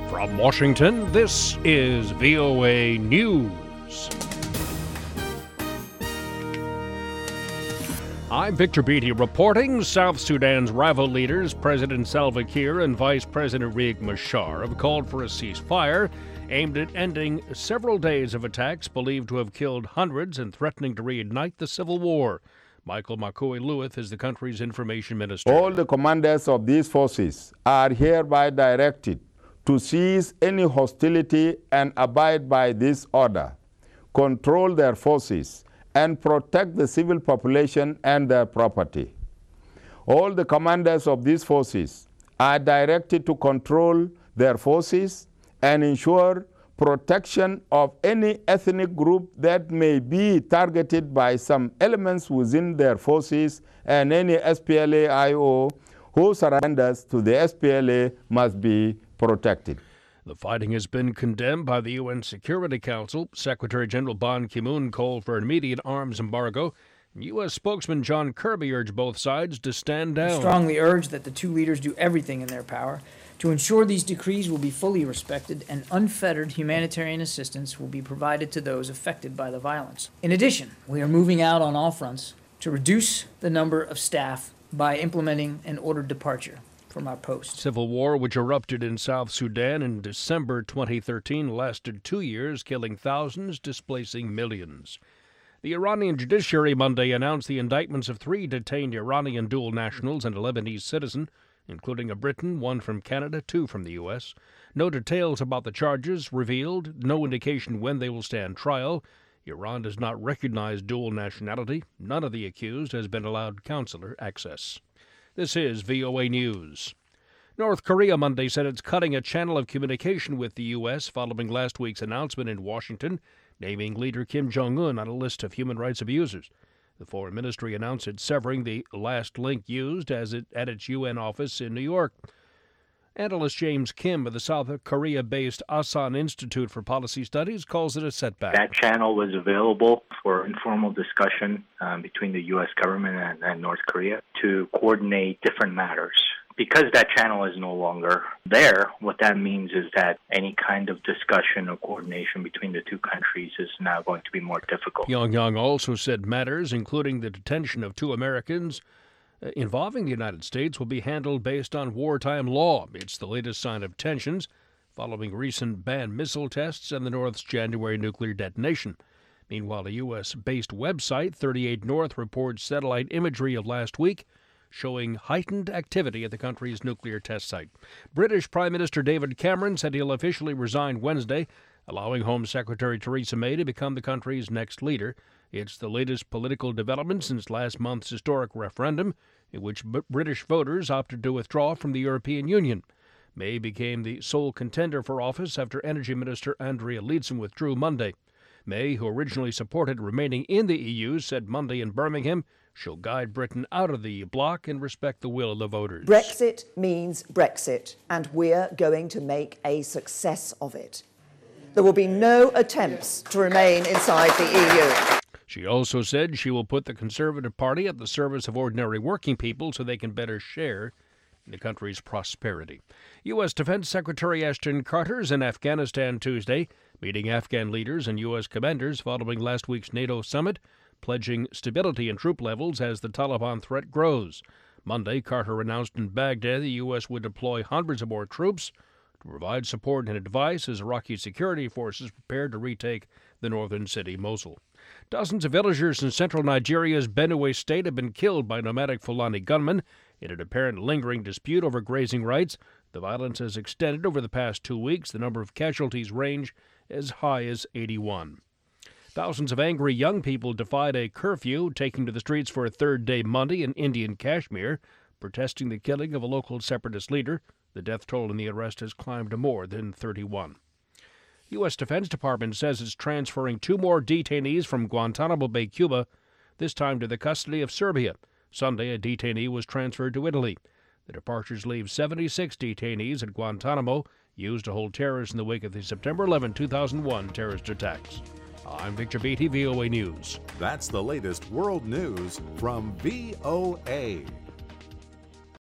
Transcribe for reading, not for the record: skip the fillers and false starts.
From Washington, this is VOA News. I'm Victor Beatty reporting. South Sudan's rival leaders, President Salva Kiir and Vice President Riek Machar, have called for a ceasefire aimed at ending several days of attacks believed to have killed hundreds and threatening to reignite the civil war. Michael Makui-Luith is the country's information minister. All the commanders of these forces are hereby directed to cease any hostility and abide by this order, control their forces, and protect the civil population and their property. All the commanders of these forces are directed to control their forces and ensure protection of any ethnic group that may be targeted by some elements within their forces, and any SPLA-IO who surrenders to the SPLA must be protected. The fighting has been condemned by the UN Security Council. Secretary General Ban Ki-moon called for an immediate arms embargo. U.S. spokesman John Kirby urged both sides to stand down. We strongly urge that the two leaders do everything in their power to ensure these decrees will be fully respected and unfettered humanitarian assistance will be provided to those affected by the violence. In addition, we are moving out on all fronts to reduce the number of staff by implementing an ordered departure from our posts. Civil war, which erupted in South Sudan in December 2013, lasted 2 years, killing thousands, displacing millions. The Iranian judiciary Monday announced the indictments of 3 detained Iranian dual nationals and a Lebanese citizen, including a Briton, 1 from Canada, 2 from the U.S. No details about the charges revealed, no indication when they will stand trial. Iran does not recognize dual nationality. None of the accused has been allowed consular access. This is VOA News. North Korea Monday said it's cutting a channel of communication with the U.S. following last week's announcement in Washington, naming leader Kim Jong-un on a list of human rights abusers. The Foreign Ministry announced it's severing the last link used at its UN office in New York. Analyst James Kim of the South Korea-based Asan Institute for Policy Studies calls it a setback. That channel was available for informal discussion between the U.S. government and North Korea to coordinate different matters. Because that channel is no longer there, what that means is that any kind of discussion or coordination between the two countries is now going to be more difficult. Pyongyang also said matters, including the detention of 2 Americans involving the United States, will be handled based on wartime law. It's the latest sign of tensions following recent banned missile tests and the North's January nuclear detonation. Meanwhile, a U.S.-based website, 38 North, reports satellite imagery of last week showing heightened activity at the country's nuclear test site. British Prime Minister David Cameron said he'll officially resign Wednesday, allowing Home Secretary Theresa May to become the country's next leader. It's the latest political development since last month's historic referendum, in which British voters opted to withdraw from the European Union. May became the sole contender for office after Energy Minister Andrea Leadsom withdrew Monday. May, who originally supported remaining in the EU, said Monday in Birmingham she'll guide Britain out of the bloc and respect the will of the voters. Brexit means Brexit, and we're going to make a success of it. There will be no attempts to remain inside the EU. She also said she will put the Conservative Party at the service of ordinary working people so they can better share in the country's prosperity. U.S. Defense Secretary Ashton Carter's in Afghanistan Tuesday, meeting Afghan leaders and U.S. commanders following last week's NATO summit, pledging stability in troop levels as the Taliban threat grows. Monday, Carter announced in Baghdad the U.S. would deploy hundreds of more troops to provide support and advice as Iraqi security forces prepared to retake the northern city, Mosul. Dozens of villagers in central Nigeria's Benue state have been killed by nomadic Fulani gunmen in an apparent lingering dispute over grazing rights. The violence has extended over the past 2 weeks. The number of casualties range as high as 81. Thousands of angry young people defied a curfew, taking to the streets for a third day Monday in Indian Kashmir, protesting the killing of a local separatist leader. The death toll in the arrest has climbed to more than 31. U.S. Defense Department says it's transferring 2 more detainees from Guantanamo Bay, Cuba, this time to the custody of Serbia. Sunday, a detainee was transferred to Italy. The departures leave 76 detainees at Guantanamo, used to hold terrorists in the wake of the September 11, 2001 terrorist attacks. I'm Victor Beatty, VOA News. That's the latest world news from VOA.